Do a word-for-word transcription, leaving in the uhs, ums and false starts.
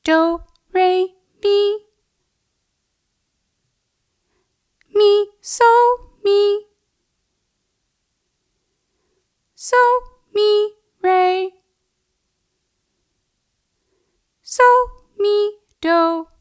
do, re, mi. Mi, so, mi. So, mi, re. So, mi, do.